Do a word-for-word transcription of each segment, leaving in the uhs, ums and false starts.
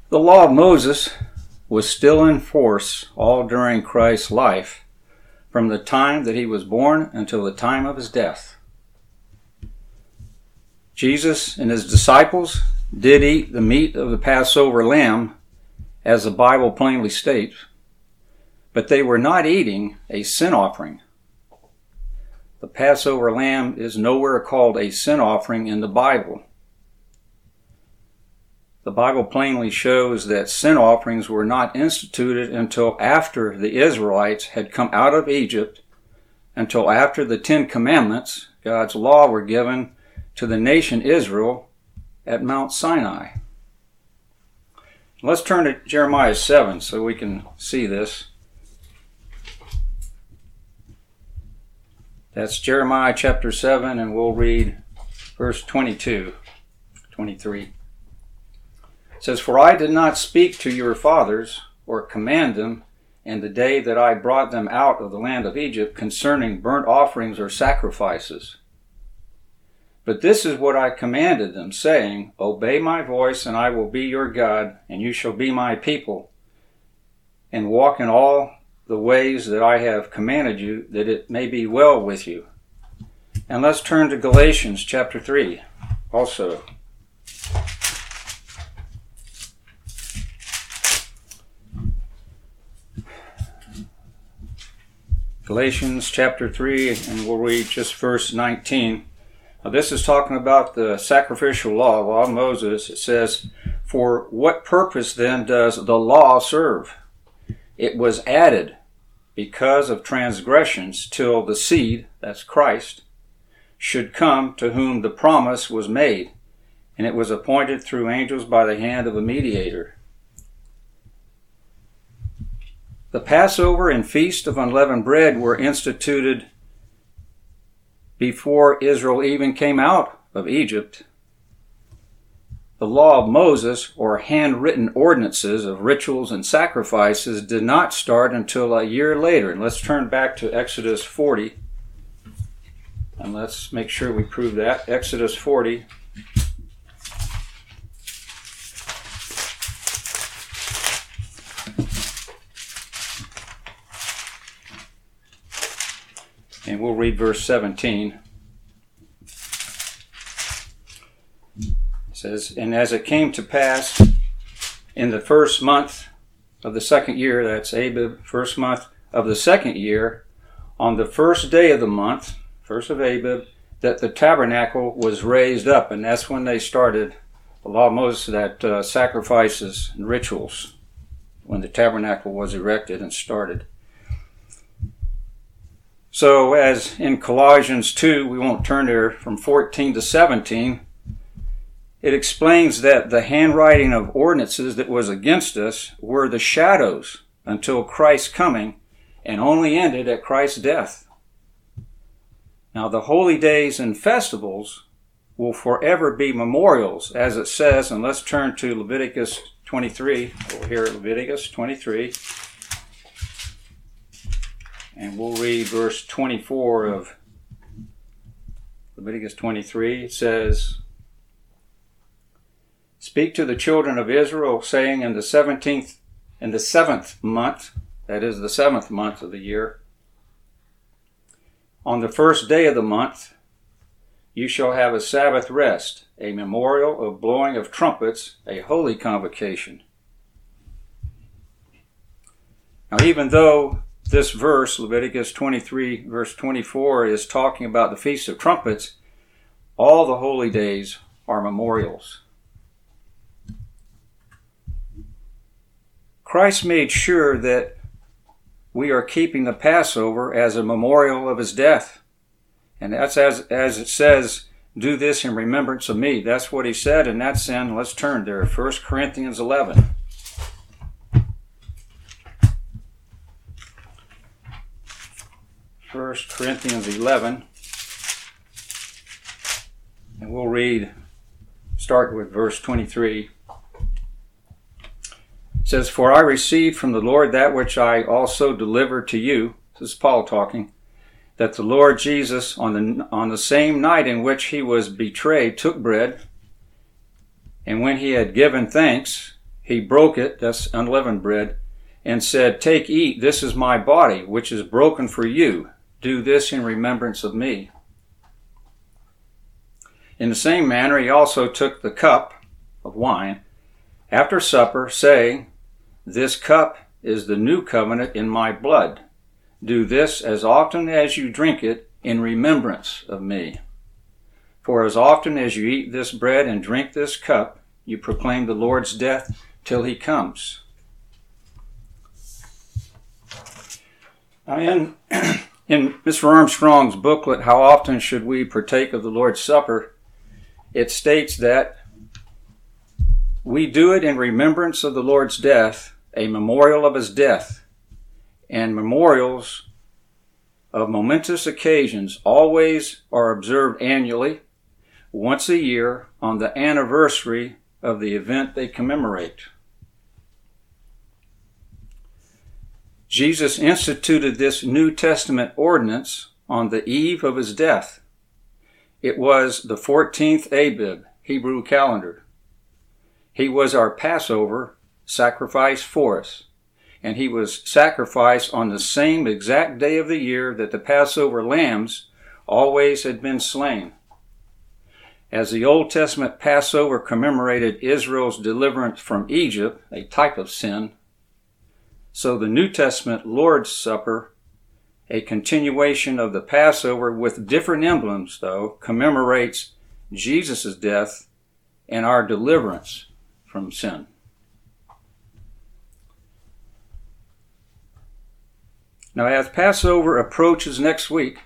The law of Moses was still in force all during Christ's life, from the time that he was born until the time of his death. Jesus and his disciples did eat the meat of the Passover lamb, as the Bible plainly states, but they were not eating a sin offering. The Passover lamb is nowhere called a sin offering in the Bible. The Bible plainly shows that sin offerings were not instituted until after the Israelites had come out of Egypt, until after the Ten Commandments, God's law, were given to the nation Israel at Mount Sinai. Let's turn to Jeremiah seven so we can see this. That's Jeremiah chapter seven, and we'll read verse twenty-two, twenty-three. It says, "For I did not speak to your fathers or command them in the day that I brought them out of the land of Egypt concerning burnt offerings or sacrifices. But this is what I commanded them, saying, Obey my voice, and I will be your God, and you shall be my people, and walk in all the ways that I have commanded you, that it may be well with you." And let's turn to Galatians chapter three also. Galatians chapter three, and we'll read just verse nineteen. Now, this is talking about the sacrificial law, law of Moses. It says, "For what purpose then does the law serve? It was added because of transgressions till the seed," that's Christ, "should come to whom the promise was made, and it was appointed through angels by the hand of a mediator." The Passover and Feast of Unleavened Bread were instituted before Israel even came out of Egypt. The law of Moses, or handwritten ordinances of rituals and sacrifices, did not start until a year later. And let's turn back to Exodus forty. And let's make sure we prove that. Exodus forty. And we'll read verse seventeen. It says, "And as it came to pass in the first month of the second year," that's Abib, first month of the second year, "on the first day of the month," first of Abib, "that the tabernacle was raised up." And that's when they started the law of Moses, that uh, sacrifices and rituals, when the tabernacle was erected and started. So as in Colossians two, we won't turn there, from fourteen to seventeen, it explains that the handwriting of ordinances that was against us were the shadows until Christ's coming, and only ended at Christ's death. Now the holy days and festivals will forever be memorials, as it says, and let's turn to Leviticus twenty-three, over here at Leviticus twenty-three. And we'll read verse twenty-four of Leviticus twenty-three. It says, "Speak to the children of Israel, saying, in the seventeenth, in the seventh month," that is the seventh month of the year, "on the first day of the month, you shall have a Sabbath rest, a memorial of blowing of trumpets, a holy convocation." Now, even though this verse, Leviticus twenty-three, verse twenty-four, is talking about the Feast of Trumpets, all the holy days are memorials. Christ made sure that we are keeping the Passover as a memorial of his death. And that's as, as it says, "Do this in remembrance of me." That's what he said, and that's in, let's turn there, First Corinthians eleven. First Corinthians eleven, and we'll read, start with verse twenty-three. It says, "For I received from the Lord that which I also delivered to you," this is Paul talking, "that the Lord Jesus, on the, on the same night in which he was betrayed, took bread, and when he had given thanks, he broke it, that's unleavened bread, and said, "Take, eat, this is my body, which is broken for you. Do this in remembrance of me." In the same manner, he also took the cup of wine after supper, saying, "This cup is the new covenant in my blood. Do this as often as you drink it in remembrance of me. For as often as you eat this bread and drink this cup, you proclaim the Lord's death till he comes." Now in, in Mister Armstrong's booklet, How Often Should We Partake of the Lord's Supper, it states that we do it in remembrance of the Lord's death, a memorial of his death, and memorials of momentous occasions always are observed annually, once a year, on the anniversary of the event they commemorate. Jesus instituted this New Testament ordinance on the eve of his death. It was the fourteenth Abib, Hebrew calendar. He was our Passover sacrifice for us, and he was sacrificed on the same exact day of the year that the Passover lambs always had been slain. As the Old Testament Passover commemorated Israel's deliverance from Egypt, a type of sin, so the New Testament Lord's Supper, a continuation of the Passover with different emblems, though, commemorates Jesus' death and our deliverance from sin. Now, as Passover approaches next week,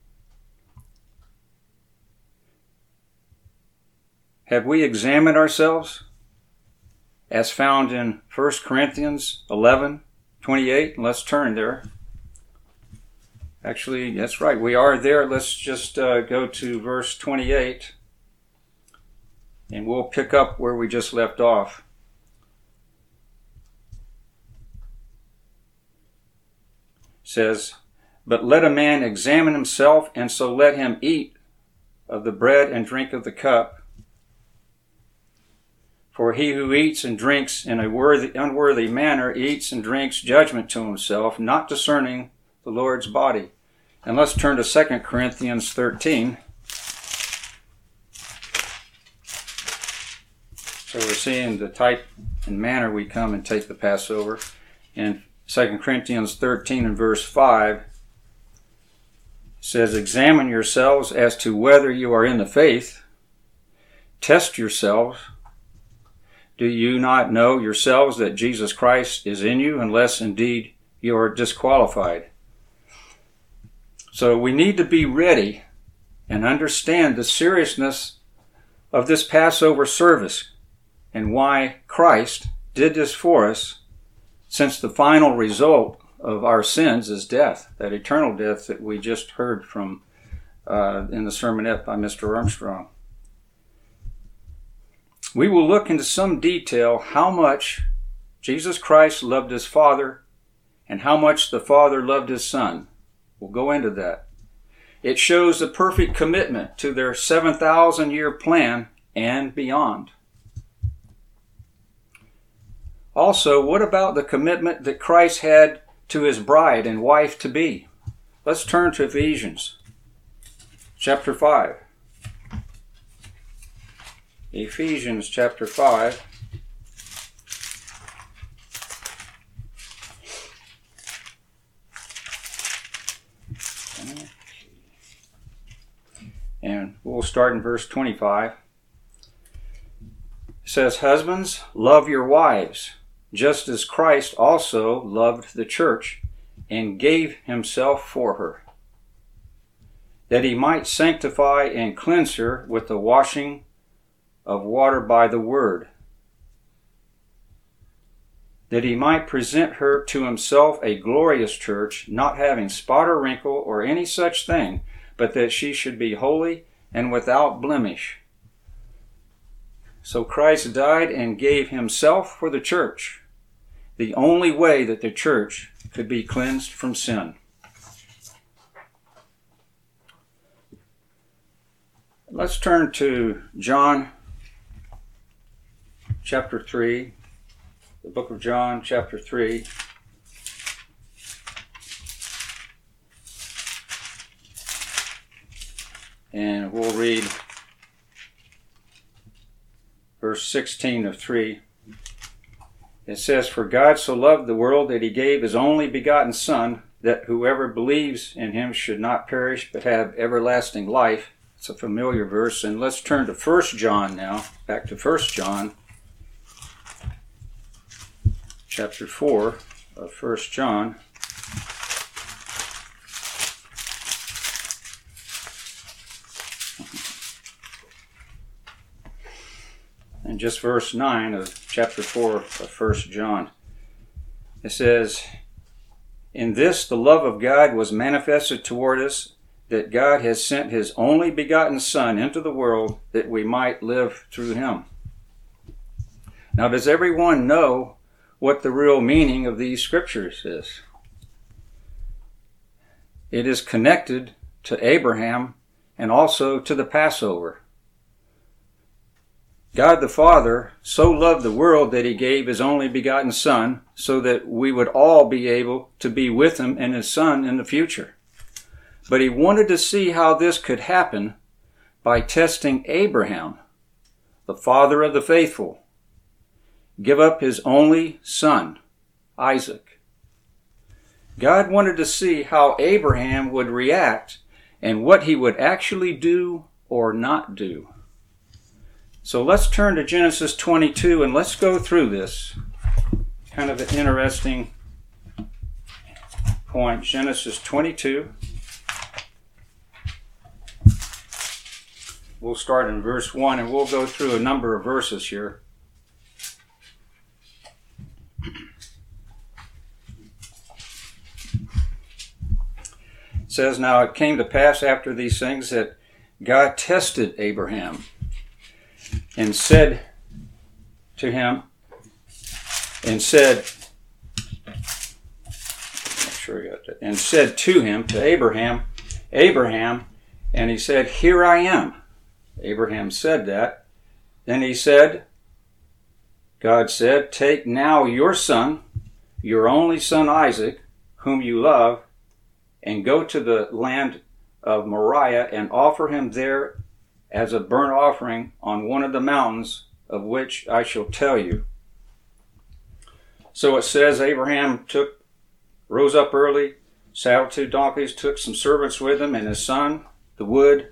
have we examined ourselves as found in First Corinthians eleven twenty-eight? Let's turn there. Actually, that's right. We are there. Let's just uh, go to verse twenty-eight, and we'll pick up where we just left off. It says, "But let a man examine himself, and so let him eat of the bread and drink of the cup. For he who eats and drinks in a worthy, unworthy manner eats and drinks judgment to himself, not discerning the Lord's body." And let's turn to Second Corinthians thirteen. So we're seeing the type and manner we come and take the Passover. In Second Corinthians thirteen and verse five, it says, "Examine yourselves as to whether you are in the faith. Test yourselves. Do you not know yourselves that Jesus Christ is in you, unless indeed you are disqualified?" So we need to be ready and understand the seriousness of this Passover service and why Christ did this for us, since the final result of our sins is death, that eternal death that we just heard from uh, in the sermonette by Mister Armstrong. We will look into some detail how much Jesus Christ loved his Father and how much the Father loved his Son. We'll go into that. It shows the perfect commitment to their seven thousand year plan and beyond. Also, what about the commitment that Christ had to his bride and wife to be? Let's turn to Ephesians chapter five. Ephesians chapter five. And we'll start in verse twenty-five. It says, "Husbands, love your wives, just as Christ also loved the church and gave himself for her, that he might sanctify and cleanse her with the washing of water by the word, that he might present her to himself a glorious church, not having spot or wrinkle or any such thing, but that she should be holy and without blemish." So Christ died and gave himself for the church, the only way that the church could be cleansed from sin. Let's turn to John chapter three. the book of John, chapter three. And we'll read verse sixteen of three. It says, "For God so loved the world that he gave his only begotten Son, that whoever believes in him should not perish but have everlasting life." It's a familiar verse. And let's turn to First John now. Back to First John. Chapter four of First John. And just verse nine of chapter four of First John. It says, "In this the love of God was manifested toward us, that God has sent his only begotten Son into the world that we might live through him." Now, does everyone know what the real meaning of these scriptures is? It is connected to Abraham and also to the Passover. God the Father so loved the world that he gave his only begotten Son so that we would all be able to be with him and his Son in the future. But he wanted to see how this could happen by testing Abraham, the father of the faithful, give up his only son, Isaac. God wanted to see how Abraham would react and what he would actually do or not do. So let's turn to Genesis twenty-two and let's go through this. Kind of an interesting point. Genesis twenty-two. We'll start in verse one and we'll go through a number of verses here. It says, "Now it came to pass after these things that God tested Abraham and said to him, and said, make sure I got that, and said to him, to Abraham, Abraham, and he said, Here I am. Abraham said that. Then he said, God said, Take now your son, your only son Isaac, whom you love, and go to the land of Moriah and offer him there as a burnt offering on one of the mountains of which I shall tell you. So it says Abraham took, rose up early, saddled two donkeys, took some servants with him and his son, the wood.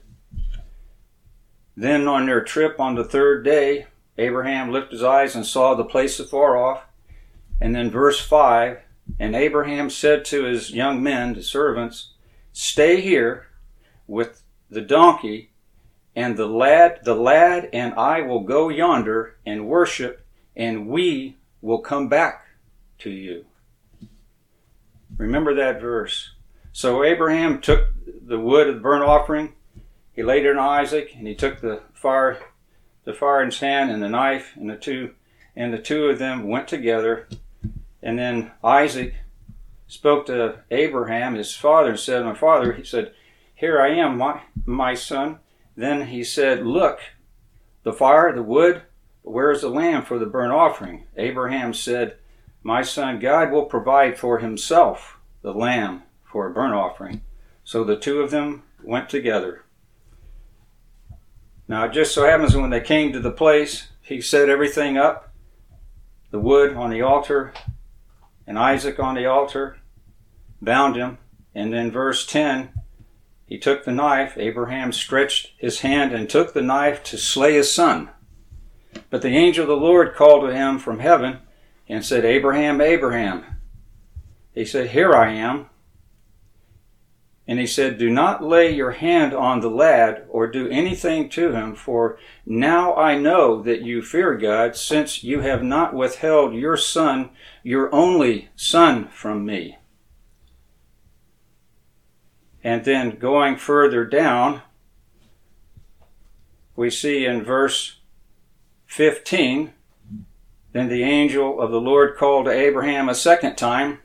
Then on their trip on the third day, Abraham lifted his eyes and saw the place afar off. And then verse five, and Abraham said to his young men, the servants, Stay here with the donkey, and the lad, the lad and I will go yonder and worship, and we will come back to you. Remember that verse. So Abraham took the wood of the burnt offering, he laid it on Isaac, and he took the fire, the fire in his hand and the knife, and the two, and the two of them went together. And then Isaac spoke to Abraham, his father, and said, My father, he said, Here I am, my, my son. Then he said, Look, the fire, the wood, but where is the lamb for the burnt offering? Abraham said, My son, God will provide for himself the lamb for a burnt offering. So the two of them went together. Now, it just so happens when they came to the place, he set everything up, the wood on the altar, and Isaac on the altar, bound him. And then verse ten, he took the knife. Abraham stretched his hand and took the knife to slay his son. But the angel of the Lord called to him from heaven and said, Abraham, Abraham. He said, Here I am. And he said, Do not lay your hand on the lad or do anything to him, for now I know that you fear God, since you have not withheld your son, your only son, from me. And then going further down, we see in verse fifteen, Then the angel of the Lord called to Abraham a second time.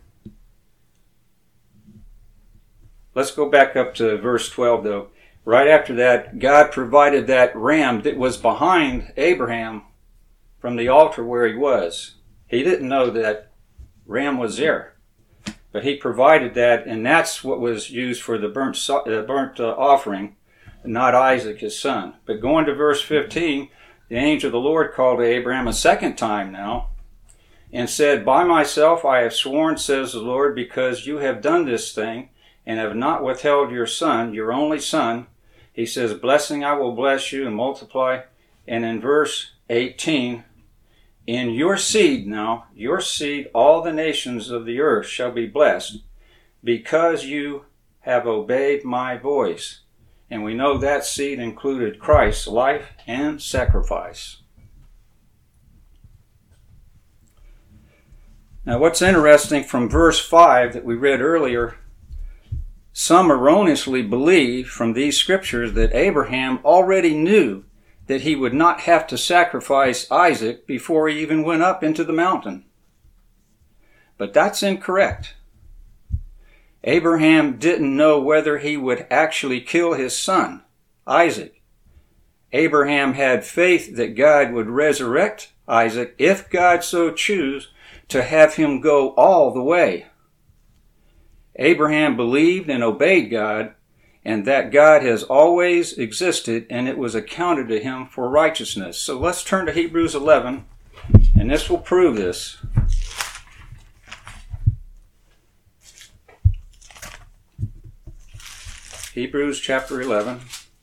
Let's go back up to verse twelve, though. Right after that, God provided that ram that was behind Abraham from the altar where he was. He didn't know that ram was there. But he provided that, and that's what was used for the burnt, uh, burnt uh, offering, not Isaac, his son. But going to verse fifteen, the angel of the Lord called to Abraham a second time now, and said, By myself I have sworn, says the Lord, because you have done this thing, and have not withheld your son, your only son. He says, Blessing I will bless you and multiply. And in verse eighteen, In your seed now, your seed, all the nations of the earth shall be blessed, because you have obeyed my voice. And we know that seed included Christ's life and sacrifice. Now what's interesting from verse five that we read earlier, some erroneously believe from these scriptures that Abraham already knew that he would not have to sacrifice Isaac before he even went up into the mountain. But that's incorrect. Abraham didn't know whether he would actually kill his son, Isaac. Abraham had faith that God would resurrect Isaac if God so choose to have him go all the way. Abraham believed and obeyed God, and that God has always existed, and it was accounted to him for righteousness. So let's turn to Hebrews eleven, and this will prove this. Hebrews chapter eleven.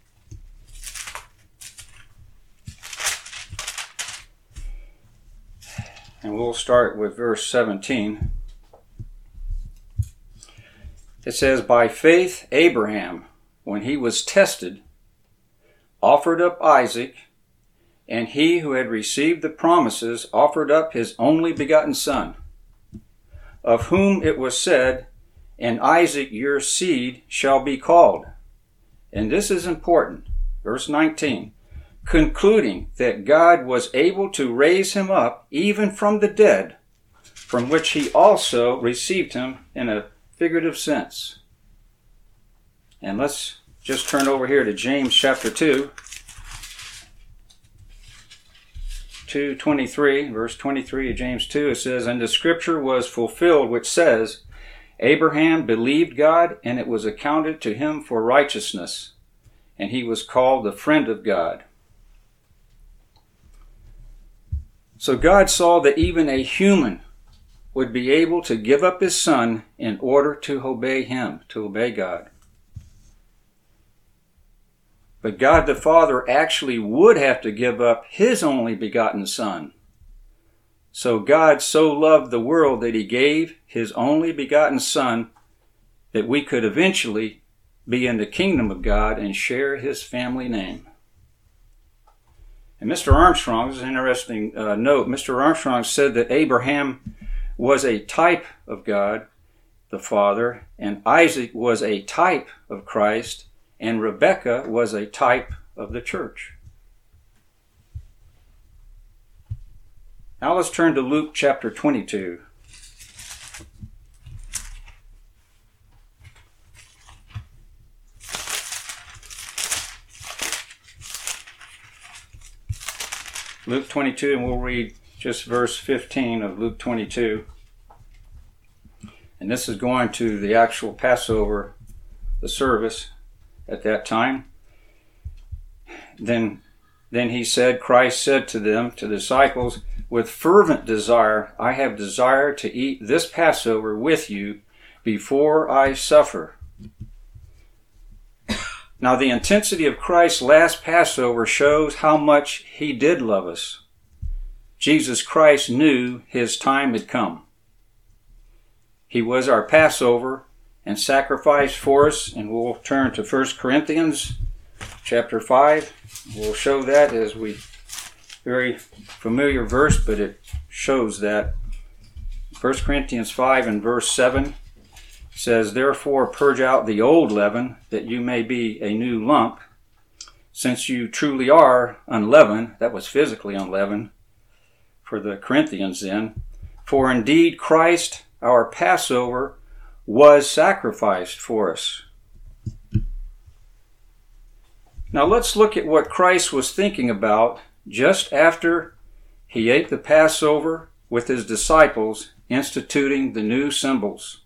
And we'll start with verse seventeen. It says, By faith Abraham, when he was tested, offered up Isaac, and he who had received the promises offered up his only begotten son, of whom it was said, In Isaac your seed shall be called. And this is important. Verse nineteen. Concluding that God was able to raise him up even from the dead, from which he also received him in a figurative sense. And let's just turn over here to James chapter two. two twenty-three, verse twenty-three of James two, it says, And the scripture was fulfilled which says, Abraham believed God, and it was accounted to him for righteousness, and he was called the friend of God. So God saw that even a human would be able to give up his son in order to obey him, to obey God. But God the Father actually would have to give up his only begotten son. So God so loved the world that he gave his only begotten son that we could eventually be in the kingdom of God and share his family name. And Mister Armstrong, this is an interesting uh, note, Mister Armstrong said that Abraham was a type of God the Father, and Isaac was a type of Christ, and Rebekah was a type of the church. Now let's turn to Luke chapter twenty-two. Luke twenty-two, and we'll read just verse fifteen of Luke twenty-two. And this is going to the actual Passover, the service at that time. Then, then he said, Christ said to them, to the disciples, With fervent desire I have desired to eat this Passover with you before I suffer. Now the intensity of Christ's last Passover shows how much he did love us. Jesus Christ knew his time had come. He was our Passover and sacrifice for us, and we'll turn to First Corinthians chapter five. We'll show that as we, very familiar verse, but it shows that. First Corinthians five and verse seven says, Therefore purge out the old leaven, that you may be a new lump, since you truly are unleavened. That was physically unleavened for the Corinthians then. For indeed Christ, our Passover, was sacrificed for us. Now let's look at what Christ was thinking about just after he ate the Passover with his disciples, instituting the new symbols.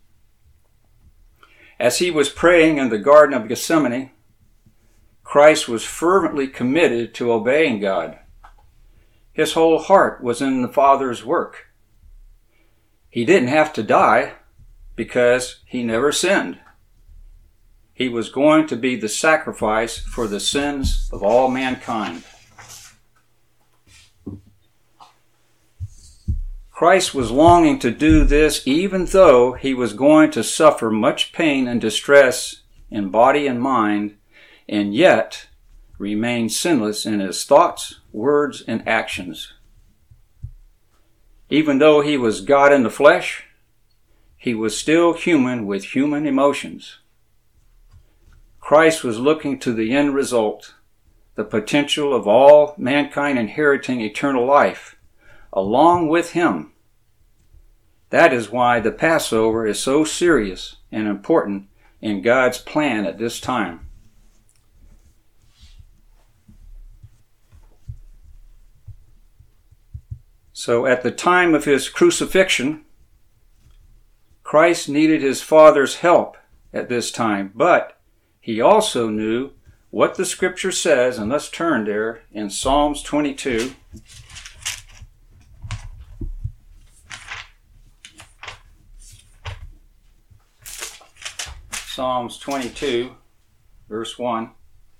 As he was praying in the Garden of Gethsemane, Christ was fervently committed to obeying God. His whole heart was in the Father's work. He didn't have to die because he never sinned. He was going to be the sacrifice for the sins of all mankind. Christ was longing to do this even though he was going to suffer much pain and distress in body and mind, and yet remain sinless in his thoughts, words, and actions. Even though he was God in the flesh, he was still human with human emotions. Christ was looking to the end result, the potential of all mankind inheriting eternal life, along with him. That is why the Passover is so serious and important in God's plan at this time. So at the time of his crucifixion, Christ needed his Father's help at this time, but he also knew what the Scripture says, and let's turn there in Psalms twenty-two. Psalms twenty-two, verse one,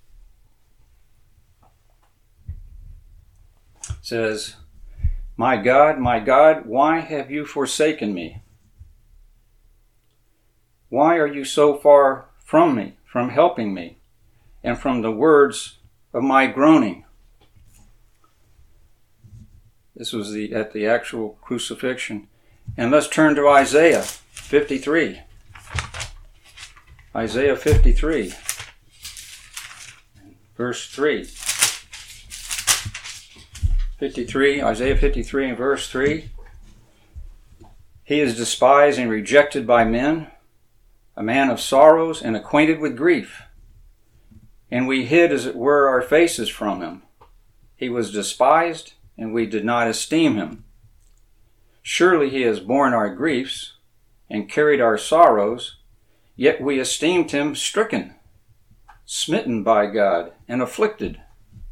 says, "My God, my God, why have you forsaken me? Why are you so far from me, from helping me, and from the words of my groaning?" This was the at the actual crucifixion. And let's turn to Isaiah fifty-three. Isaiah fifty-three, verse three. fifty-three, Isaiah fifty-three and verse three. "He is despised and rejected by men, a man of sorrows and acquainted with grief. And we hid, as it were, our faces from him. He was despised, and we did not esteem him. Surely he has borne our griefs and carried our sorrows, yet we esteemed him stricken, smitten by God, and afflicted.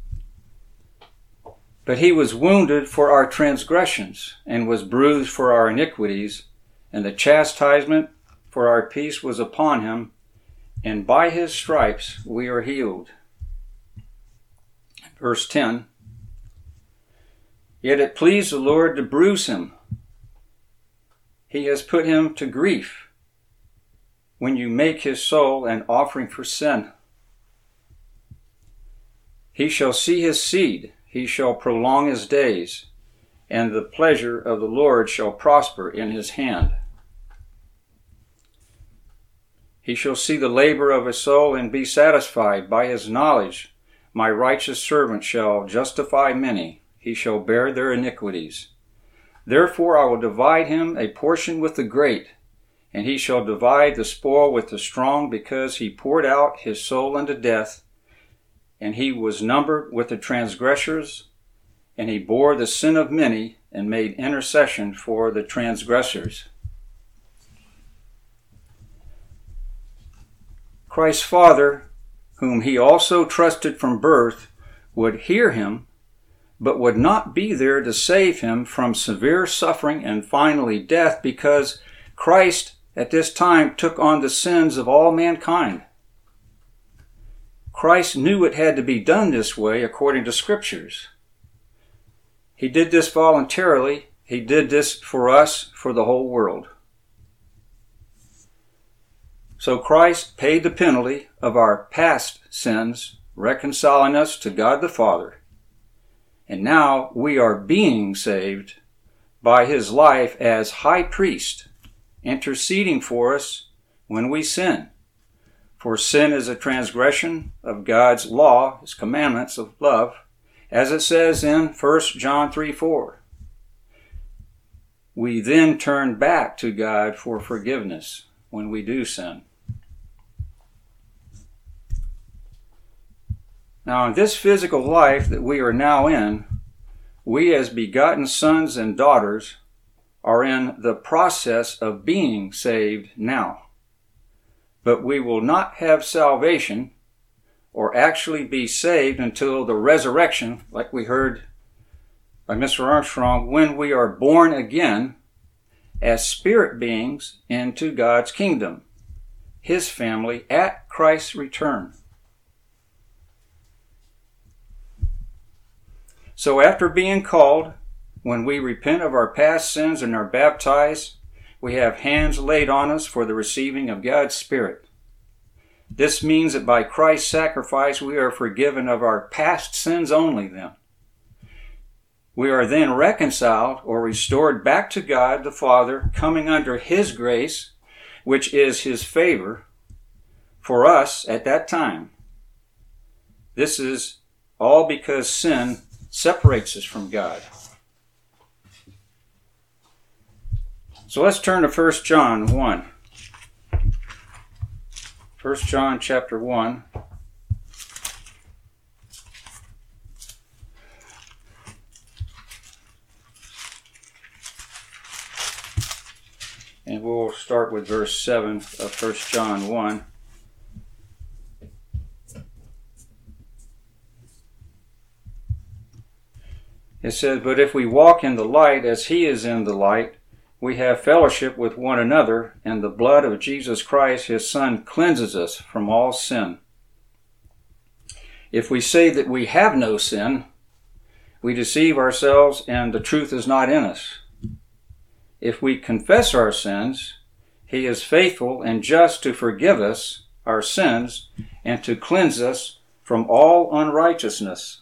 But he was wounded for our transgressions, and was bruised for our iniquities, and the chastisement for our peace was upon him, and by his stripes we are healed." Verse ten, "Yet it pleased the Lord to bruise him. He has put him to grief. When you make his soul an offering for sin, he shall see his seed, he shall prolong his days, and the pleasure of the Lord shall prosper in his hand. He shall see the labor of his soul and be satisfied. By his knowledge my righteous servant shall justify many, he shall bear their iniquities. Therefore I will divide him a portion with the great, and he shall divide the spoil with the strong, because he poured out his soul unto death, and he was numbered with the transgressors, and he bore the sin of many, and made intercession for the transgressors." Christ's Father, whom he also trusted from birth, would hear him, but would not be there to save him from severe suffering and finally death, because Christ at this time took on the sins of all mankind. Christ knew it had to be done this way according to Scriptures. He did this voluntarily. He did this for us, for the whole world. So Christ paid the penalty of our past sins, reconciling us to God the Father. And now we are being saved by his life as high priest, interceding for us when we sin. For sin is a transgression of God's law, his commandments of love, as it says in First John three four. We then turn back to God for forgiveness when we do sin. Now, in this physical life that we are now in, we as begotten sons and daughters are in the process of being saved now. But we will not have salvation or actually be saved until the resurrection, like we heard by Mister Armstrong, when we are born again as spirit beings into God's kingdom, His family, at Christ's return. So after being called, when we repent of our past sins and are baptized, we have hands laid on us for the receiving of God's Spirit. This means that by Christ's sacrifice we are forgiven of our past sins only then. We are then reconciled or restored back to God the Father, coming under His grace, which is His favor for us at that time. This is all because sin separates us from God. So let's turn to First John one. First John chapter one. And we'll start with verse seven of First John one. It says, "But if we walk in the light as He is in the light, we have fellowship with one another, and the blood of Jesus Christ, His Son, cleanses us from all sin. If we say that we have no sin, we deceive ourselves, and the truth is not in us. If we confess our sins, He is faithful and just to forgive us our sins and to cleanse us from all unrighteousness."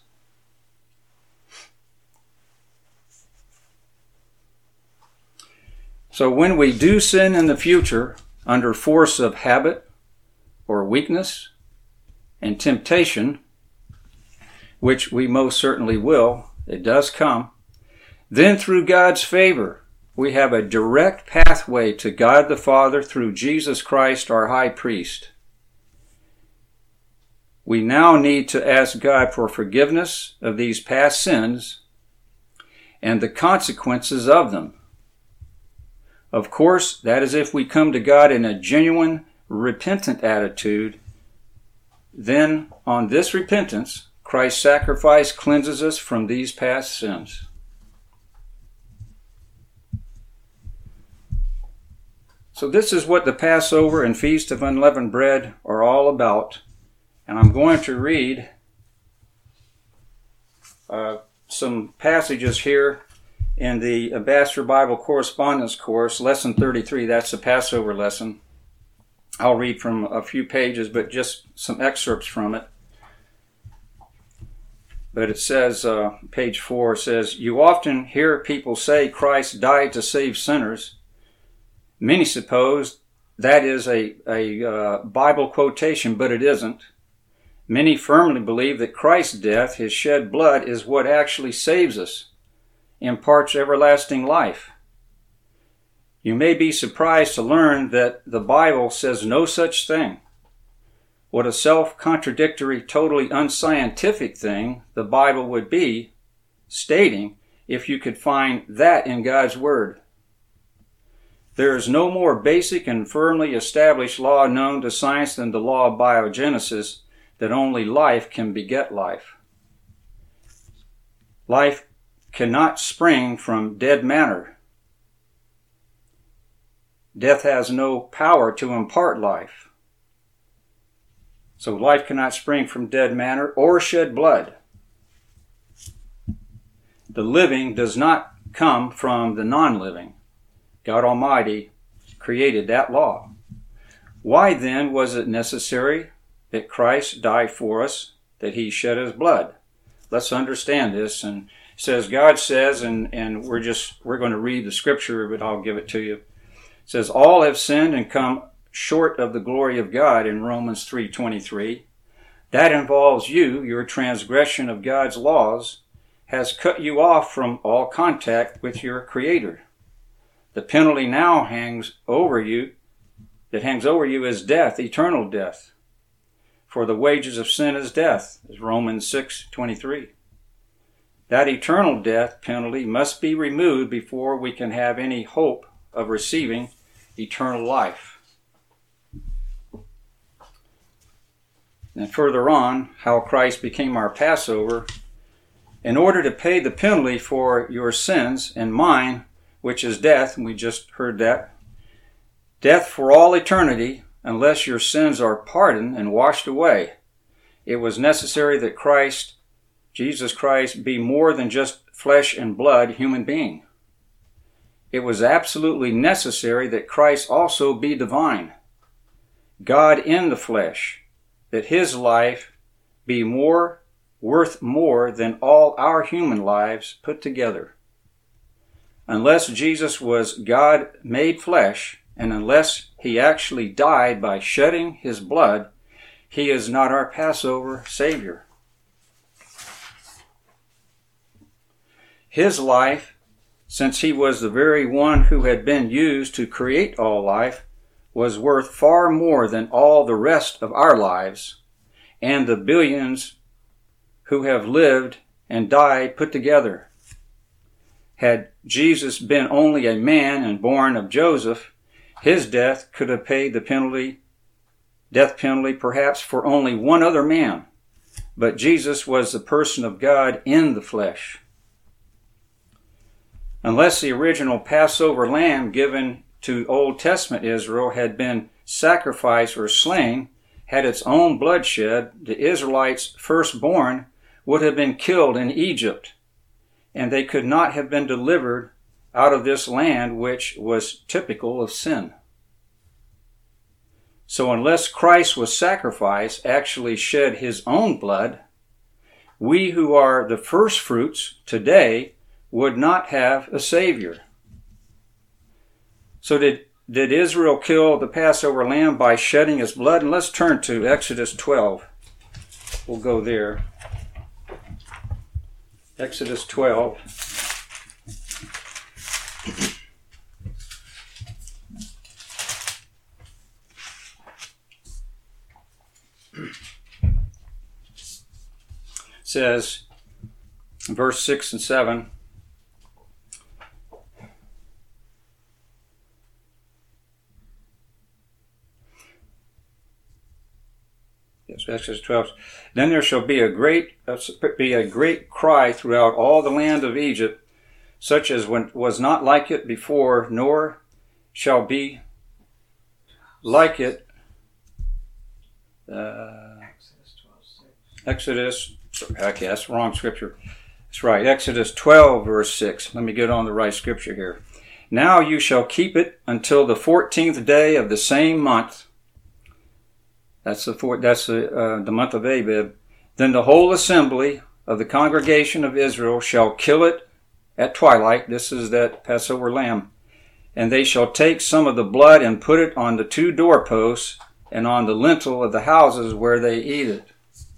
So when we do sin in the future under force of habit or weakness and temptation, which we most certainly will, it does come, then through God's favor, we have a direct pathway to God the Father through Jesus Christ, our high priest. We now need to ask God for forgiveness of these past sins and the consequences of them. Of course, that is if we come to God in a genuine, repentant attitude. Then, on this repentance, Christ's sacrifice cleanses us from these past sins. So this is what the Passover and Feast of Unleavened Bread are all about. And I'm going to read uh, some passages here in the Ambassador Bible Correspondence Course, Lesson thirty-three. That's the Passover lesson. I'll read from a few pages, but just some excerpts from it. But it says, uh, page four says, "You often hear people say Christ died to save sinners. Many suppose that is a, a uh, Bible quotation, but it isn't. Many firmly believe that Christ's death, His shed blood, is what actually saves us, imparts everlasting life. You may be surprised to learn that the Bible says no such thing. What a self-contradictory, totally unscientific thing the Bible would be stating if you could find that in God's Word. There is no more basic and firmly established law known to science than the law of biogenesis, that only life can beget life. Life cannot spring from dead matter. Death has no power to impart life. So life cannot spring from dead matter or shed blood. The living does not come from the non-living. God Almighty created that law. Why then was it necessary that Christ die for us, that He shed His blood? Let's understand this. And it says, God says, and, and we're just, we're going to read the scripture, but I'll give it to you. It says, all have sinned and come short of the glory of God in Romans three twenty-three. That involves you. Your transgression of God's laws has cut you off from all contact with your Creator. The penalty now hangs over you, that hangs over you is death, eternal death. For the wages of sin is death, as Romans six twenty-three. that eternal death penalty must be removed before we can have any hope of receiving eternal life. And further on, how Christ became our Passover in order to pay the penalty for your sins and mine, which is death, and we just heard that. Death for all eternity, unless your sins are pardoned and washed away. It was necessary that Christ, Jesus Christ, be more than just flesh and blood human being. It was absolutely necessary that Christ also be divine, God in the flesh, that his life be more worth more than all our human lives put together. Unless Jesus was God made flesh, and unless he actually died by shedding his blood, he is not our Passover Savior. His life, since he was the very one who had been used to create all life, was worth far more than all the rest of our lives and the billions who have lived and died put together. Had Jesus been only a man and born of Joseph, his death could have paid the penalty, death penalty perhaps for only one other man. But Jesus was the person of God in the flesh. Unless the original Passover lamb given to Old Testament Israel had been sacrificed or slain, had its own blood shed, the Israelites' firstborn would have been killed in Egypt, and they could not have been delivered out of this land which was typical of sin. So unless Christ was sacrificed, actually shed his own blood, we who are the first fruits today would not have a Savior. So did, did Israel kill the Passover lamb by shedding his blood? And let's turn to Exodus twelve. We'll go there. Exodus twelve. Says, verse six and seven, yes, Exodus twelve. Then there shall be a great uh, be a great cry throughout all the land of Egypt, such as when, was not like it before, nor shall be like it. Uh, Exodus twelve six. Exodus. Okay, that's the wrong scripture. That's right, Exodus twelve, verse six. Let me get on the right scripture here. Now you shall keep it until the fourteenth day of the same month. That's the four, that's the, uh, the month of Abib. Then the whole assembly of the congregation of Israel shall kill it at twilight. This is that Passover lamb. And they shall take some of the blood and put it on the two doorposts and on the lintel of the houses where they eat it.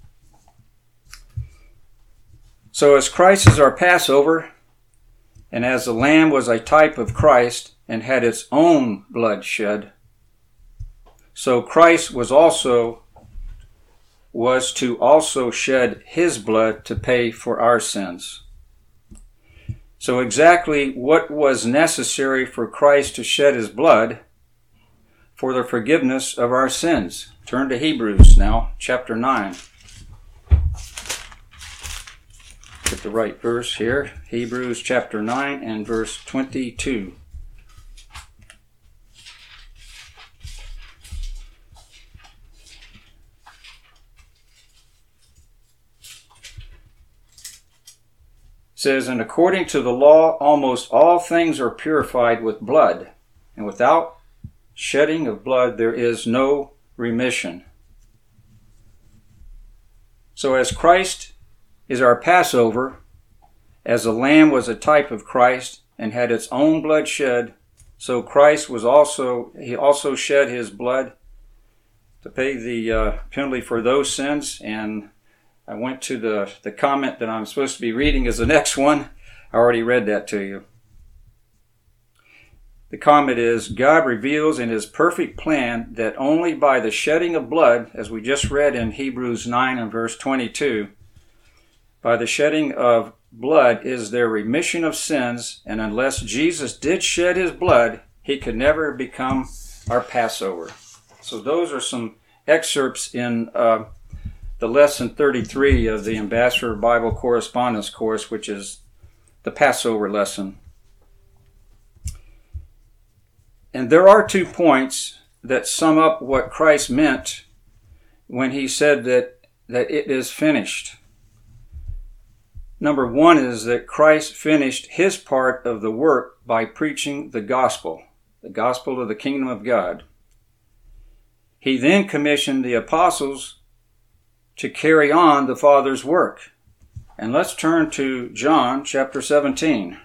So as Christ is our Passover, and as the lamb was a type of Christ and had its own blood shed, so Christ was also was to also shed his blood to pay for our sins. So exactly what was necessary for Christ to shed his blood for the forgiveness of our sins? Turn to Hebrews now, chapter nine. Get the right verse here. Hebrews chapter nine and verse twenty-two. It says, and according to the law, almost all things are purified with blood, and without shedding of blood there is no remission. So as Christ is our Passover, as the lamb was a type of Christ and had its own blood shed, so Christ was also, he also shed his blood to pay the uh, penalty for those sins. And I went to the, the comment that I'm supposed to be reading as the next one. I already read that to you. The comment is, God reveals in his perfect plan that only by the shedding of blood, as we just read in Hebrews nine and verse twenty-two, By the shedding of blood is there remission of sins, and unless Jesus did shed his blood, he could never become our Passover. So those are some excerpts in uh, the lesson thirty-three of the Ambassador Bible Correspondence course, which is the Passover lesson. And there are two points that sum up what Christ meant when he said that, that it is finished. Number one is that Christ finished his part of the work by preaching the gospel, the gospel of the kingdom of God. He then commissioned the apostles to carry on the Father's work. And let's turn to John chapter seventeen.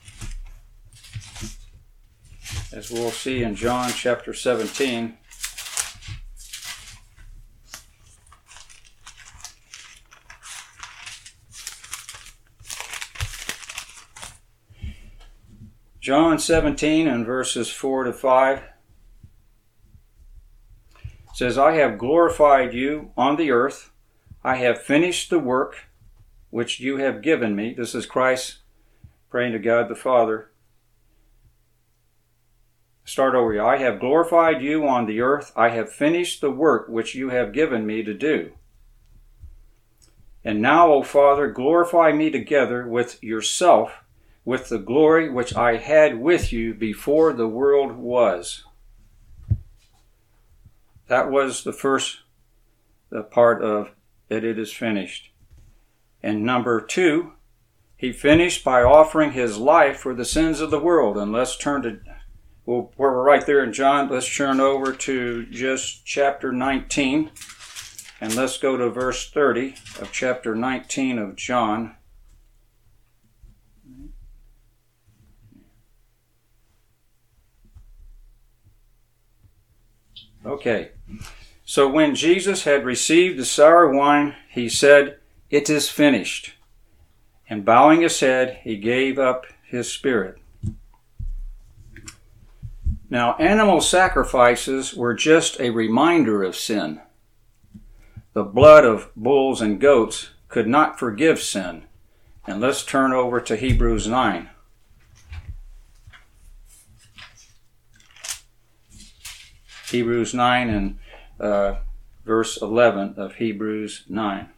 As we'll see in John chapter seventeen. John seventeen and verses four to five says, I have glorified you on the earth. I have finished the work which you have given me. This is Christ praying to God the Father. Start over here. I have glorified you on the earth. I have finished the work which you have given me to do. And now, O Father, glorify me together with yourself, with the glory which I had with you before the world was. That was the first the part of that it is finished. And number two, he finished by offering his life for the sins of the world. And let's turn to, well, we're right there in John. Let's turn over to just chapter nineteen. And let's go to verse thirty of chapter nineteen of John. Okay, so when Jesus had received the sour wine, he said, it is finished. And bowing his head, he gave up his spirit. Now, animal sacrifices were just a reminder of sin. The blood of bulls and goats could not forgive sin. And let's turn over to Hebrews nine. Hebrews nine and uh, verse eleven of Hebrews nine.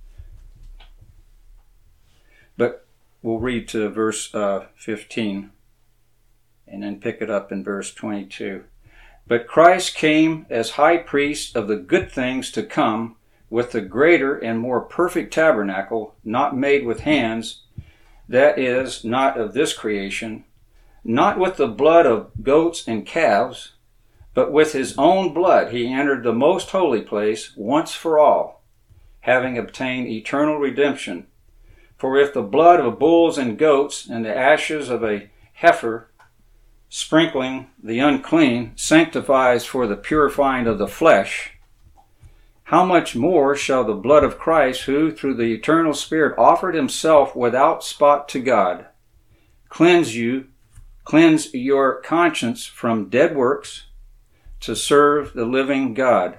But we'll read to verse uh, fifteen and then pick it up in verse twenty-two. But Christ came as high priest of the good things to come, with the greater and more perfect tabernacle, not made with hands, that is, not of this creation, not with the blood of goats and calves, but with his own blood he entered the most holy place once for all, having obtained eternal redemption. For if the blood of bulls and goats and the ashes of a heifer, sprinkling the unclean, sanctifies for the purifying of the flesh, how much more shall the blood of Christ, who through the eternal Spirit offered himself without spot to God, cleanse you, cleanse your conscience from dead works, to serve the living God.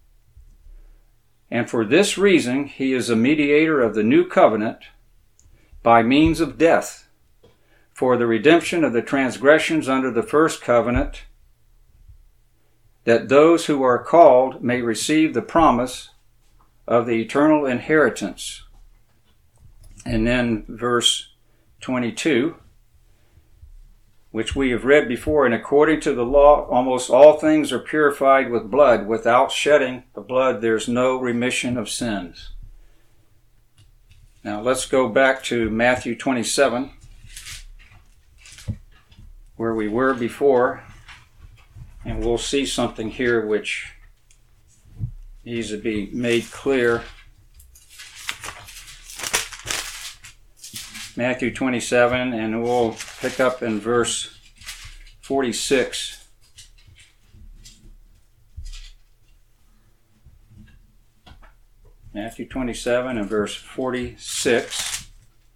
And for this reason he is a mediator of the new covenant by means of death, for the redemption of the transgressions under the first covenant, that those who are called may receive the promise of the eternal inheritance. And then verse twenty-two, which we have read before, and according to the law, almost all things are purified with blood. Without shedding of blood, there's no remission of sins. Now let's go back to Matthew twenty-seven, where we were before, and we'll see something here which needs to be made clear. Matthew twenty-seven, and we'll pick up in verse forty-six. Matthew twenty-seven and verse forty-six.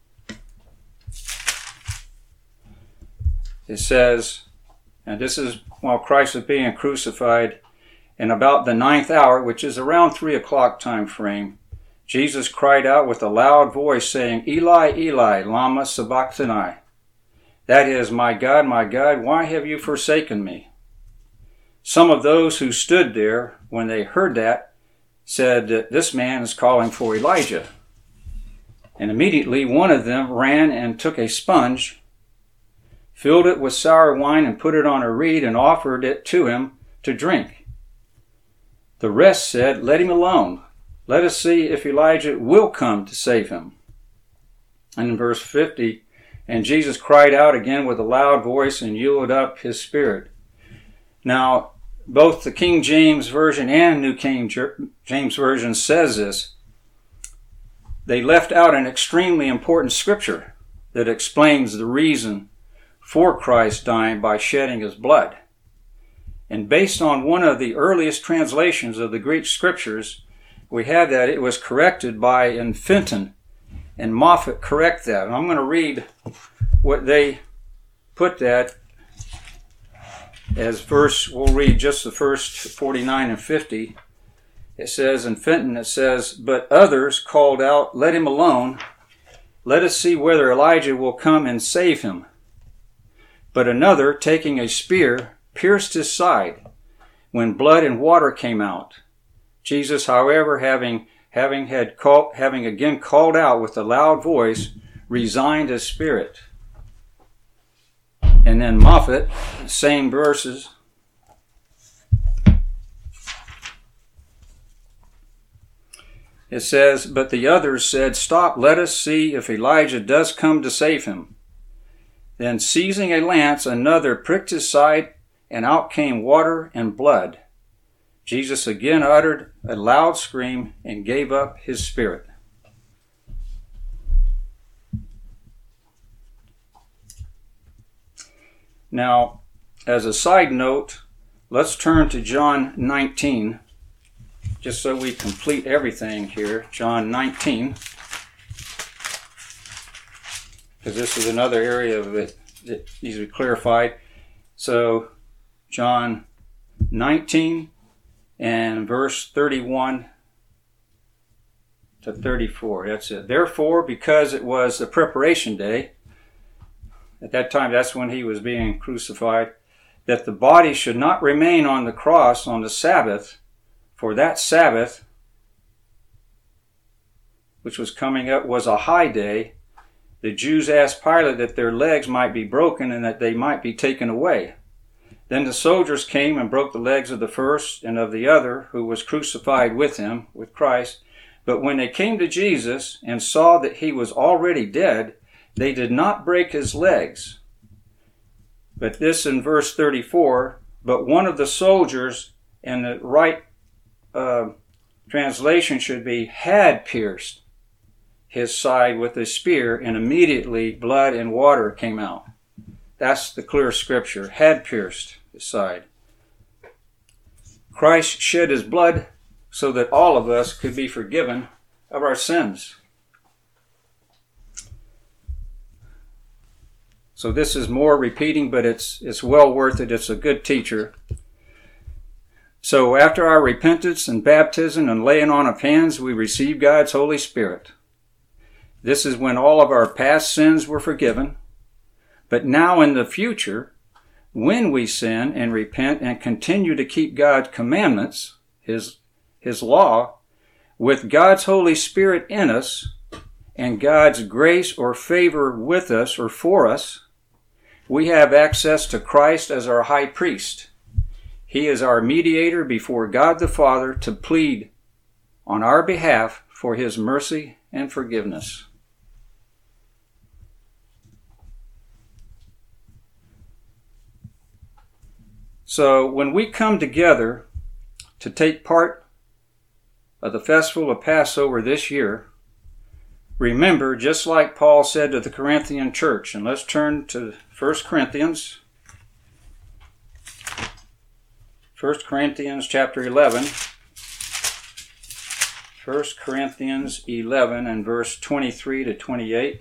It says, and this is while Christ was being crucified, in about the ninth hour, which is around three o'clock time frame, Jesus cried out with a loud voice, saying, Eli, Eli, lama sabachthani. That is, my God, my God, why have you forsaken me? Some of those who stood there, when they heard that, said that this man is calling for Elijah. And immediately one of them ran and took a sponge, filled it with sour wine, and put it on a reed, and offered it to him to drink. The rest said, Let him alone. Let us see if Elijah will come to save him. And in verse fifty, and Jesus cried out again with a loud voice and yielded up his spirit. Now, both the King James Version and New King James Version says this. They left out an extremely important scripture that explains the reason for Christ dying by shedding his blood. And based on one of the earliest translations of the Greek scriptures, we have that it was corrected by, and Fenton and Moffat correct that. And I'm going to read what they put that as verse. We'll read just the first forty-nine and fifty. It says, in Fenton, it says, But others called out, Let him alone. Let us see whether Elijah will come and save him. But another, taking a spear, pierced his side, when blood and water came out. Jesus, however, having having had called, having again called out with a loud voice, resigned his spirit. And then Moffat, same verses. It says, But the others said, Stop, let us see if Elijah does come to save him. Then seizing a lance, another pricked his side, and out came water and blood. Jesus again uttered a loud scream and gave up his spirit. Now, as a side note, let's turn to John nineteen, just so we complete everything here. John nineteen, because this is another area of it that needs to be clarified. So, John nineteen and verse thirty-one to thirty-four. That's it. Therefore, because it was the preparation day, at that time that's when he was being crucified, that the body should not remain on the cross on the Sabbath, for that Sabbath, which was coming up, was a high day. The Jews asked Pilate that their legs might be broken and that they might be taken away. Then the soldiers came and broke the legs of the first and of the other who was crucified with him, with Christ. But when they came to Jesus and saw that he was already dead, they did not break his legs. But this in verse thirty-four, but one of the soldiers, and the right uh, translation should be, had pierced his side with a spear, and immediately blood and water came out. That's the clear scripture. Had pierced his side. Christ shed his blood so that all of us could be forgiven of our sins. So this is more repeating, but it's it's well worth it. It's a good teacher. So after our repentance and baptism and laying on of hands, we receive God's Holy Spirit. This is when all of our past sins were forgiven. But now in the future, when we sin and repent and continue to keep God's commandments, His, His law, with God's Holy Spirit in us and God's grace or favor with us or for us, we have access to Christ as our high priest. He is our mediator before God the Father to plead on our behalf for His mercy and forgiveness. So when we come together to take part of the festival of Passover this year, remember, just like Paul said to the Corinthian church, and let's turn to First Corinthians, First Corinthians chapter eleven, First Corinthians eleven and verse twenty-three to twenty-eight.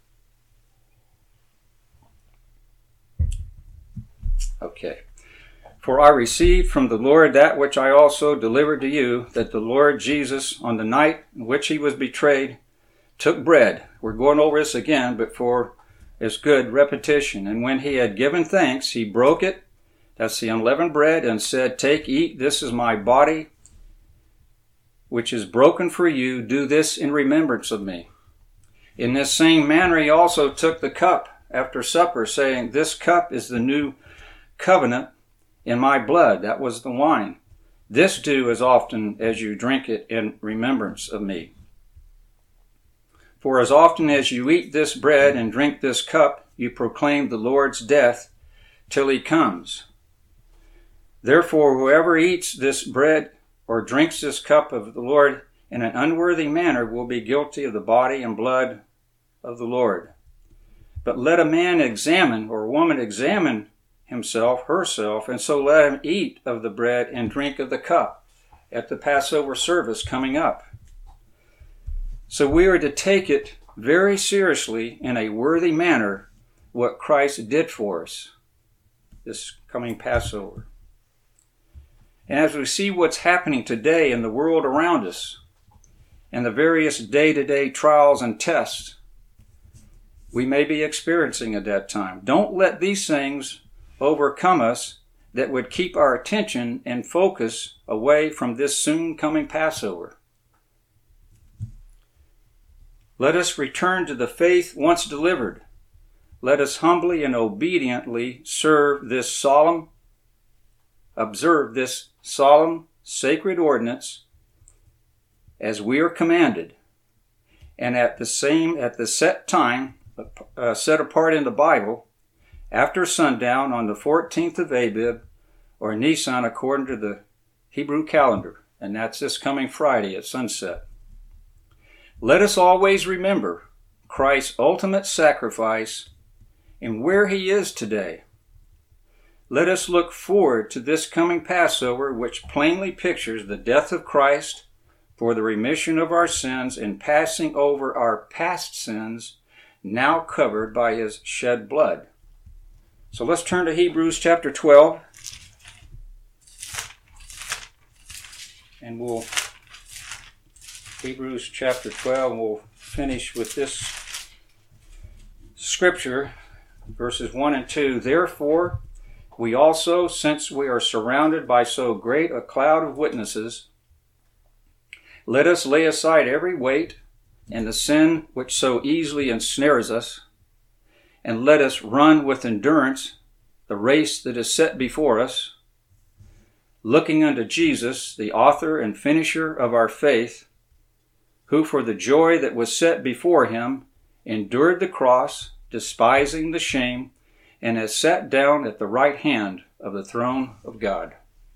Okay. For I received from the Lord that which I also delivered to you, that the Lord Jesus, on the night in which he was betrayed, took bread. We're going over this again, but for its good repetition. And when he had given thanks, he broke it, that's the unleavened bread, and said, Take, eat, this is my body, which is broken for you. Do this in remembrance of me. In this same manner he also took the cup after supper, saying, This cup is the new covenant in my blood. That was the wine. This do as often as you drink it in remembrance of me. For as often as you eat this bread and drink this cup, you proclaim the Lord's death till he comes. Therefore, whoever eats this bread or drinks this cup of the Lord in an unworthy manner will be guilty of the body and blood of the Lord. But let a man examine, or a woman examine himself, herself, and so let him eat of the bread and drink of the cup at the Passover service coming up. So we are to take it very seriously in a worthy manner what Christ did for us this coming Passover. And as we see what's happening today in the world around us and the various day-to-day trials and tests we may be experiencing at that time, don't let these things overcome us that would keep our attention and focus away from this soon coming Passover. Let us return to the faith once delivered. Let us humbly and obediently serve this solemn, observe this solemn, sacred ordinance as we are commanded, and at the same, at the set time, uh, set apart in the Bible, after sundown on the fourteenth of Abib, or Nisan according to the Hebrew calendar, and that's this coming Friday at sunset. Let us always remember Christ's ultimate sacrifice and where he is today. Let us look forward to this coming Passover, which plainly pictures the death of Christ for the remission of our sins and passing over our past sins, now covered by his shed blood. So let's turn to Hebrews chapter twelve, and we'll Hebrews chapter twelve, and we'll finish with this scripture, verses one and two. Therefore, we also, since we are surrounded by so great a cloud of witnesses, let us lay aside every weight and the sin which so easily ensnares us, and let us run with endurance the race that is set before us, looking unto Jesus, the author and finisher of our faith, who for the joy that was set before him endured the cross, despising the shame, and has sat down at the right hand of the throne of God.